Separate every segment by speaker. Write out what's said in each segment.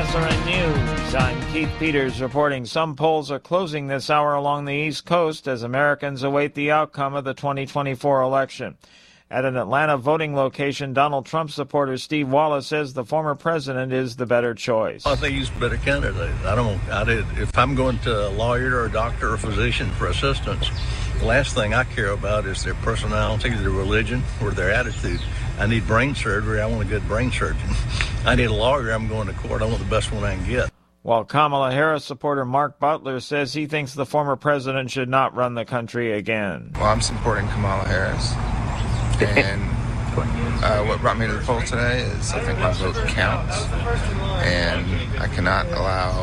Speaker 1: SRN News. I'm Keith Peters reporting some polls are closing this hour along the East Coast as Americans await the outcome of the 2024 election. At an Atlanta voting location, Donald Trump supporter Steve Wallace says the former president is the better choice.
Speaker 2: I think he's a better candidate. If I'm going to a lawyer or a doctor or a physician for assistance, the last thing I care about is their personality, their religion, or their attitude. I need brain surgery. I want a good brain surgeon. I need a lawyer. I'm going to court. I want the best one I can get.
Speaker 1: While Kamala Harris supporter Mark Butler says he thinks the former president should not run the country again.
Speaker 3: Well, I'm supporting Kamala Harris. And what brought me to the poll today is I think my vote counts. And I cannot allow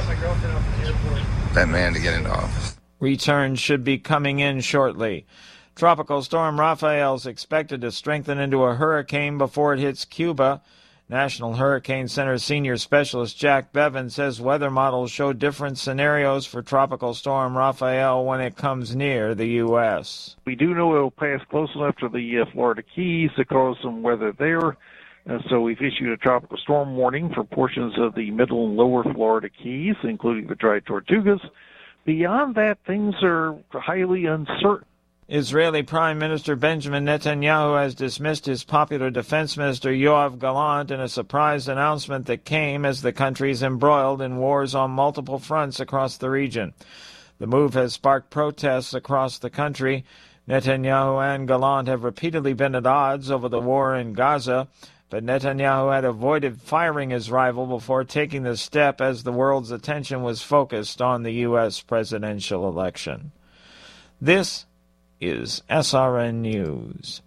Speaker 3: that man to get into office.
Speaker 1: Returns should be coming in shortly. Tropical storm Rafael is expected to strengthen into a hurricane before it hits Cuba. National Hurricane Center senior specialist Jack Bevan says weather models show different scenarios for Tropical Storm Rafael when it comes near the U.S.
Speaker 4: We do know it will pass close enough to the Florida Keys to cause some weather there. So we've issued a tropical storm warning for portions of the middle and lower Florida Keys, including the Dry Tortugas. Beyond that, things are highly uncertain.
Speaker 1: Israeli Prime Minister Benjamin Netanyahu has dismissed his popular defense minister Yoav Gallant in a surprise announcement that came as the country is embroiled in wars on multiple fronts across the region. The move has sparked protests across the country. Netanyahu and Gallant have repeatedly been at odds over the war in Gaza, but Netanyahu had avoided firing his rival before taking the step as the world's attention was focused on the U.S. presidential election. This is SRN News.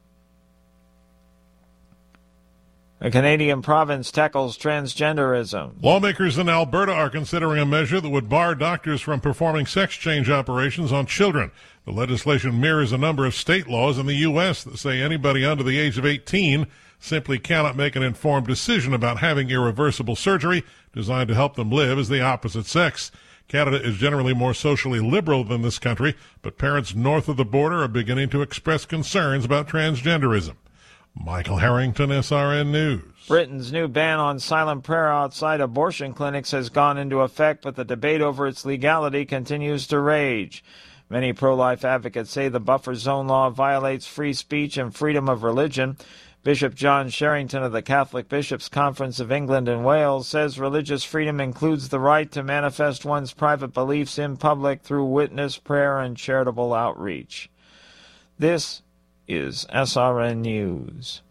Speaker 1: A Canadian province tackles transgenderism.
Speaker 5: Lawmakers in Alberta are considering a measure that would bar doctors from performing sex change operations on children. The legislation mirrors a number of state laws in the U.S. that say anybody under the age of 18 simply cannot make an informed decision about having irreversible surgery designed to help them live as the opposite sex. Canada is generally more socially liberal than this country, but parents north of the border are beginning to express concerns about transgenderism. Michael Harrington, SRN News.
Speaker 1: Britain's new ban on silent prayer outside abortion clinics has gone into effect, but the debate over its legality continues to rage. Many pro-life advocates say the buffer zone law violates free speech and freedom of religion. Bishop John Sherrington of the Catholic Bishops' Conference of England and Wales says religious freedom includes the right to manifest one's private beliefs in public through witness, prayer, and charitable outreach. This is SRN News.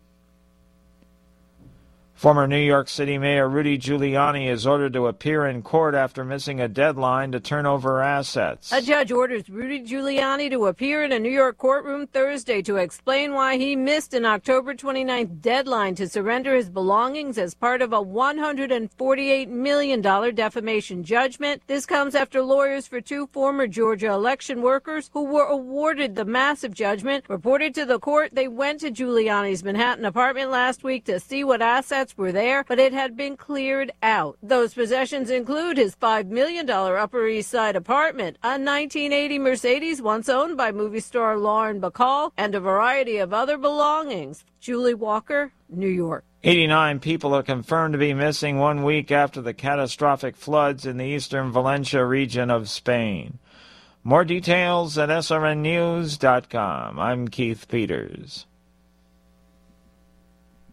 Speaker 1: Former New York City Mayor Rudy Giuliani is ordered to appear in court after missing a deadline to turn over assets.
Speaker 6: A judge orders Rudy Giuliani to appear in a New York courtroom Thursday to explain why he missed an October 29th deadline to surrender his belongings as part of a $148 million defamation judgment. This comes after lawyers for two former Georgia election workers who were awarded the massive judgment reported to the court they went to Giuliani's Manhattan apartment last week to see what assets were there, but it had been cleared out. Those possessions include his $5 million Upper East Side apartment, a 1980 Mercedes once owned by movie star Lauren Bacall, and a variety of other belongings. Julie Walker, New York.
Speaker 1: 89 people are confirmed to be missing 1 week after the catastrophic floods in the eastern Valencia region of Spain. More details at srnnews.com. I'm Keith Peters.